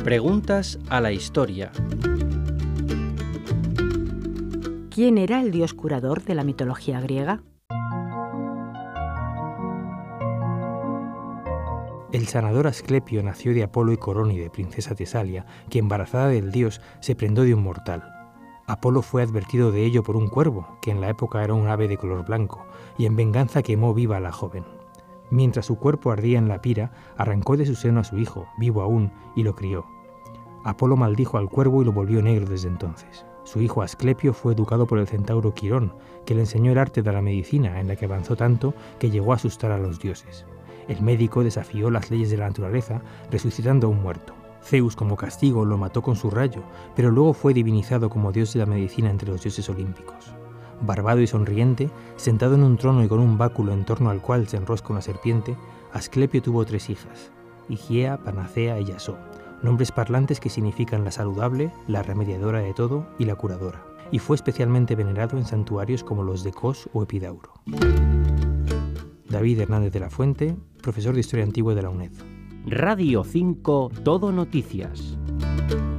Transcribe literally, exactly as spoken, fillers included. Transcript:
Preguntas a la historia. ¿Quién era el dios curador de la mitología griega? El sanador Asclepio nació de Apolo y Corónide, princesa Tesalia, que embarazada del dios se prendó de un mortal. Apolo fue advertido de ello por un cuervo, que en la época era un ave de color blanco, y en venganza quemó viva a la joven. Mientras su cuerpo ardía en la pira, arrancó de su seno a su hijo, vivo aún, y lo crió. Apolo maldijo al cuervo y lo volvió negro desde entonces. Su hijo Asclepio fue educado por el centauro Quirón, que le enseñó el arte de la medicina, en la que avanzó tanto que llegó a asustar a los dioses. El médico desafió las leyes de la naturaleza, resucitando a un muerto. Zeus, como castigo, lo mató con su rayo, pero luego fue divinizado como dios de la medicina entre los dioses olímpicos. Barbado y sonriente, sentado en un trono y con un báculo en torno al cual se enrosca una serpiente, Asclepio tuvo tres hijas, Higiea, Panacea y Yasó, nombres parlantes que significan la saludable, la remediadora de todo y la curadora, y fue especialmente venerado en santuarios como los de Cos o Epidauro. David Hernández de la Fuente, profesor de Historia Antigua de la UNED. Radio cinco Todo Noticias.